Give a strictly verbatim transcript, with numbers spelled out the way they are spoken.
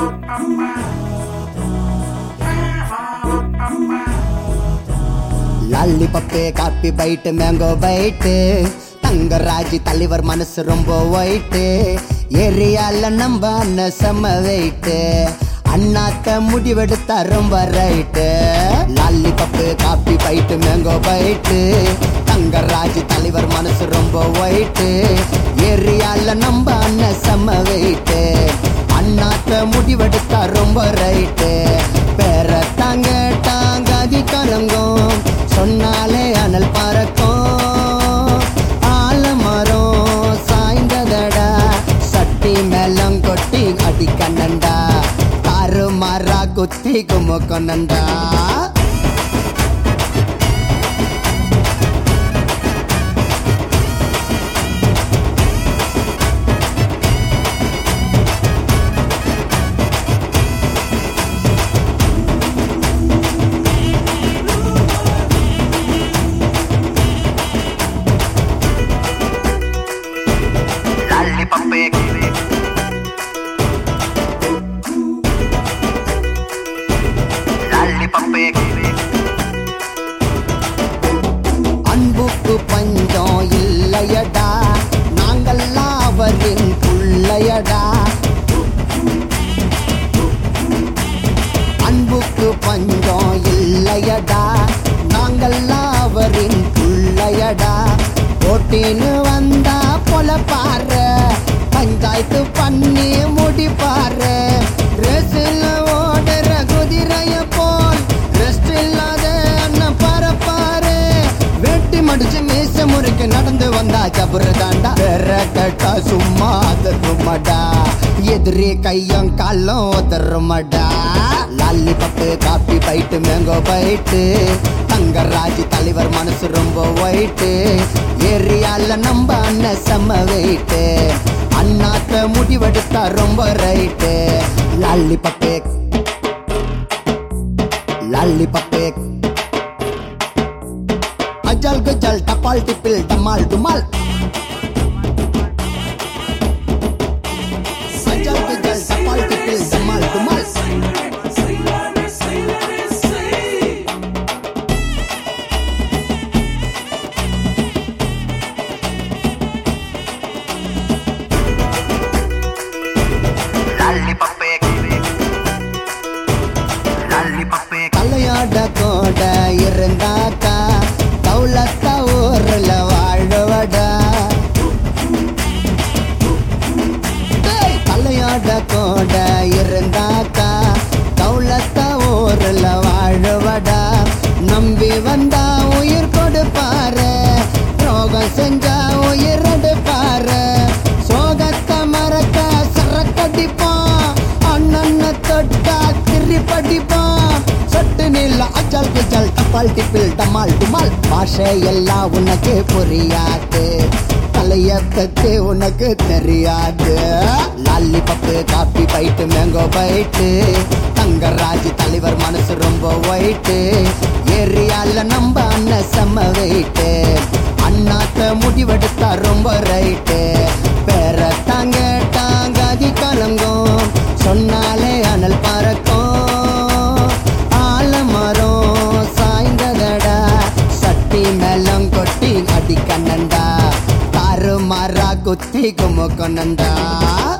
lollipop coffee bite mango bite தங்கராஜி தலைவர் மனசு ரொம்ப ஒயிட்டு ஏரியால நம்ம அண்ணன் செம்ம வெயிட்டு அண்ணாத்த முடிவெடுத்தா ரொம்ப right lollipop coffee bite mango bite தங்கராஜி தலைவர் மனசு ரொம்ப ஒயிட்டு ஏரியால நம்ம அண்ணன் செம்ம வெயிட்டு அண்ணாத்த முடிவெடுத்தா ரொம்ப ரைட்டு பேர தாங்க தாங்காதி கலங்கும் சொன்னாலே அனல் பறக்கும் ஆலமரம் சாய்ந்ததடா சட்டி மேலம் கொட்டி அடி கண்ணண்டா தாறு மாறா குத்தி குமுக்கொண்டா அன்புக்கு பஞ்சம் இல்லையடா நாங்கள்லாம் அவரின் புள்ளையடா அன்புக்கு பஞ்சம் இல்லையடா நாங்கள்லாம் அவரின் புள்ளையடா போட்டின்னு வந்தா போல பாரு பஞ்சாயத்து பண்ணி முடிப்பாரு ரேசில் ஓடுற குதிரைய போல் ரெஸ்ட் இல்லாத அண்ணன் பரப்பாரு வெட்டி மடிச்சு மீச முறைக்கு நடந்து வந்தா ஜபுரு தாண்டா வேற கேட்டா சும்மா அதருமடா எதிரி கையும் காலும் உதருமடா lollipop coffee bite mango bite தங்கராஜி தலைவர் மனசு ரொம்ப ஒயிட்டு ஏரியால நம்ம அண்ணன் செம்ம வெயிட்டு அண்ணாத்த முடிவெடுத்தா ரொம்ப ரைட்டு லாலிபப்பு லாலிபப்பு அஜல் கஜல் டபால் டிப்பில் டமால் டுமால் அஜல் கஜல் டபால் டிப்பில் டமால் டுமால் தலையாட கோட இருந்தாக்கா தௌலத்த ஊர்ல வாழ்வடா தலையாட கோட இருந்தாக்கா தௌலத்த ஊர்ல வாழ்வடா நம்பி வந்தா உயிர் கொடுப்பாரு ரோகம் செஞ்சா உயிர் எடுப்பாரு சோகத்தை மறக்க சரக்கடிப்பான் அண்ணன் தொட்டா திரி படிப்பான் சொட்டு நீல அச்சல் குச்சல் டப்பால் டிப்பில் டமால் டுமால் பாஷை எல்லாம் உனக்கு புரியாது தலைய பத்தி உனக்கு தெரியாது lollipop coffee bite mango bite தங்கராஜி தலைவர் மனசு ரொம்ப ஒயிட்டு ஏரியால நம்ம அண்ணன் செம்ம வெயிட்டு அண்ணாத்த முடிவெடுத்தா ரொம்ப ரைட்டு பேர தாங்க தாங்காதி கலங்கும் சொன்னாலே அனல் பறக்கும் ஆலமரம் சாய்ந்ததடா சட்டி மேலம் கொட்டி அடி கண்ணண்டா தாறு மாறா குத்தி குமுக்கொண்டா